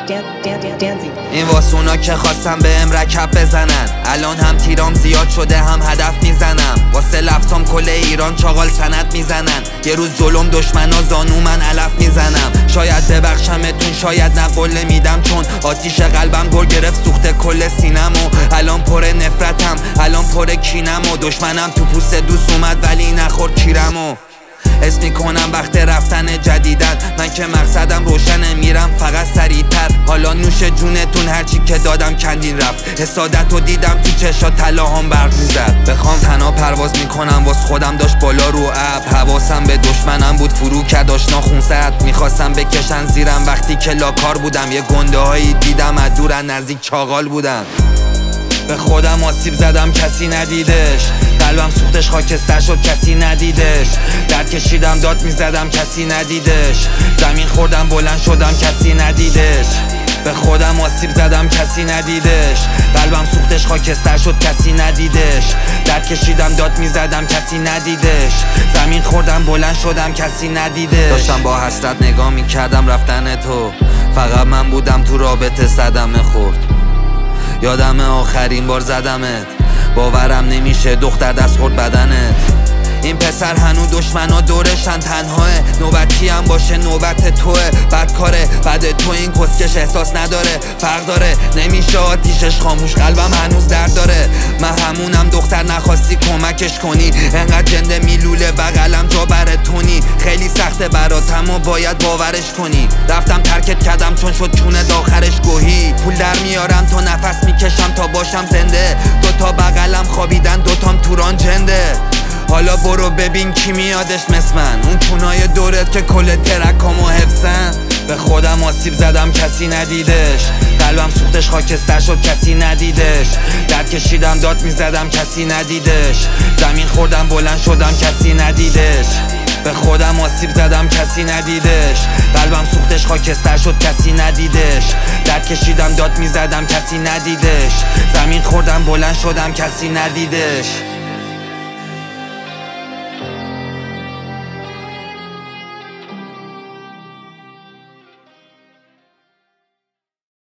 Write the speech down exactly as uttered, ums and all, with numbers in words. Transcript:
این واسونا که خواستم بهم رکب بزنن، الان هم تیرام زیاد شده هم هدف میزنم. واسه لفظام کل ایران چاقال سند میزنن، یه روز جلوم دشمنا زانو من علف میزنم. شاید ببخشمتون شاید نه قله میدم، چون آتیش قلبم گل گرفت سوخته کل سینمو. الان پر نفرتم الان پر کینم و دشمنم تو پوست دوست اومد ولی نخورد کیرمو. حس میکنم وقت رفتن جدیدن، من که مقصدم روشنه میرم فقط سریعتر. حالا نوش جونتون هرچی که دادم کندین رفت، حسادت رو دیدم تو چشا طلاهام برق میزد. بخوام تنها پرواز میکنم واس خودم داشت بالا رو ابر، حواسم به دشمنم بود فرو کرد آشنا خونسرد. میخواستم بکشن زیرم وقتی که لاکار بودم، یه گنده هایی دیدم از دور نزدیک چاغال بودن. به خودم آسیب زدم کسی ندیدش، قلبم سوختش خاکستر شد کسی ندیدش. درد کشیدم داد میزدم کسی ندیدش، زمین خوردم بلند شدم کسی ندیدش. به خودم آسیب زدم کسی ندیدش، قلبم سوختش خاکستر شد کسی ندیدش. درد کشیدم داد میزدم کسی ندیدش، زمین خوردم بلند شدم کسی ندیدش. داشتم با حسرت نگاه میکردم رفتن تو، فقط من بودم تو رابطه صدمه خورد. یادم آخرین بار زدمت، باورم نمیشه دختر دست خورد بدنت. این پسر هنو دشمنا دورشن تنهاه، نوبتی هم باشه نوبت توه. بدکاره بعد تو این کسکش احساس نداره، فرق داره نمیشه آتیشش خاموش، قلبم هنوز درد داره. من همونم دختر نخواستی کمکش کنی، انقدر جنده میلوله بغلم جا براتونی. خیلی سخته براتم و باید باورش کنی، رفتم ترکت کردم چون شد چونه آخرش گوهی. پول در میارم تا نفس میکشم تا باشم زنده، دوتا بغلم خوابیدن دوتام توران جنده. حالا برو ببین کی میادش مثل من، اون کونای دورت که کل ترکامو حفظن. به خودم آسیب زدم کسی ندیدش، قلبم سوختش خاکستر شد کسی ندیدش. درد کشیدم داد میزدم کسی ندیدش، زمین خوردم بلند شدم کسی ندیدش. به خودم آسیب زدم کسی ندیدش، قلبم سوختش خاکستر شد کسی ندیدش. درد کشیدم داد میزدم کسی ندیدش، زمین خوردم بلند شدم کسی ندیدش.